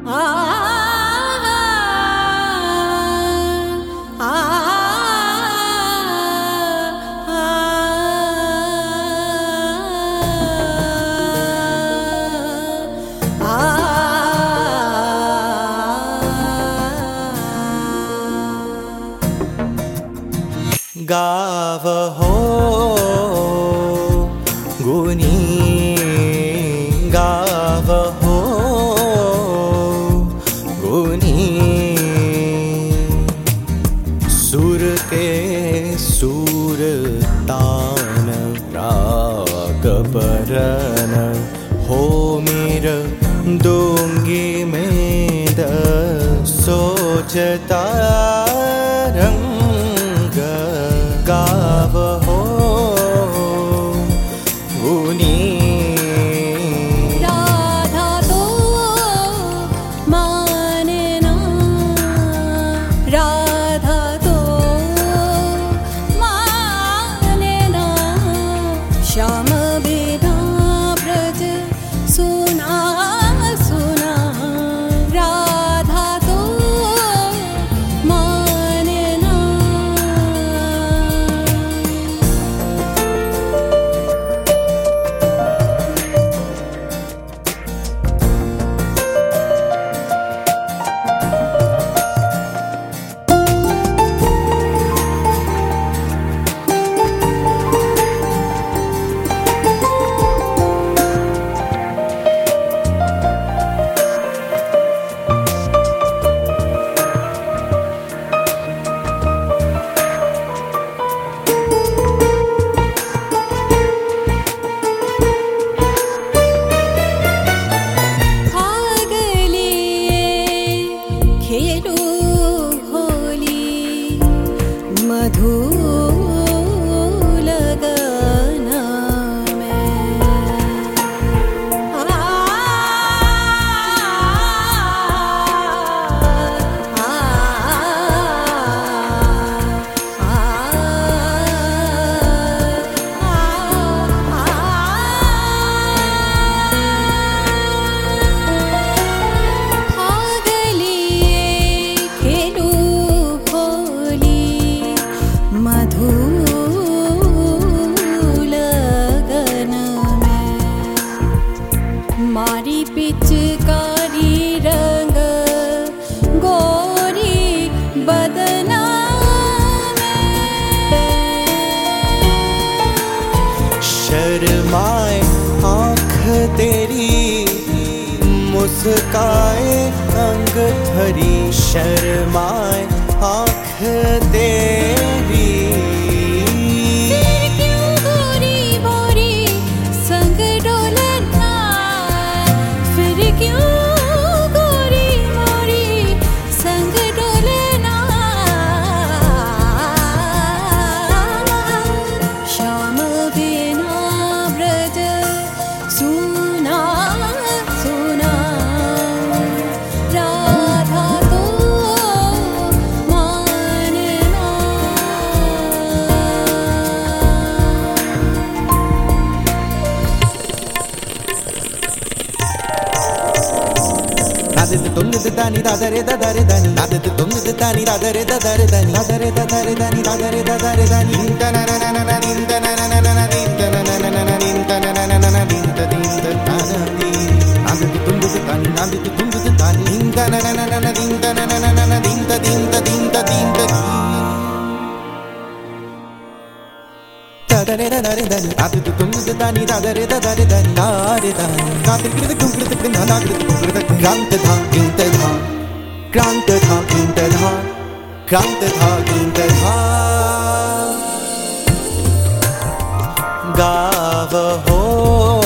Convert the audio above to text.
गावहो गुनी गावहो गुनी सुर के सुर तान राग परन हो मेर दूंगी में द सोचता रंग गावहो गुनी राधा तो माने ना राधा तो माने ना श्याम बिना ब्रज सुना सुना राधा तो माने ना मधु लगन में मधु लगन में मारी पिचकारी रंग गोरी बदना में शर्माए आँख तेरी मुस्काए अंग धरी शर्माए आँख तेरी फिर क्यों गोरी बोरी संग डोलना फिर क्यों गोरी मोरी संग डोलना श्याम बिना ब्रज सुना सुना राधा तो मानना नादे तुम दानी दादरे दादरे दानी नादे तुम दानी दादरे दादरे दानी दादरे दादरे दानी दादरे दादरे दानी इंतना ना ना ना ना इंतना ना ना ना ना इंतना ना ना ना ना इंतना ना ना ना ना इंतना इंतना नादे तुम दानी नादे तुम दानी इंतना ना ना ना ना इंतना ना ना ना ना इंतना इंतना इंतना दादरे दादरे दानी नादे तुम दानी दादरे दादरे दानी दादरे दानी कातिल कृत कुंकृत कृत नादाकृत कुंकृत क्रांत था किंत था क्रांत था किंत था क्रांत था किंत था गावहो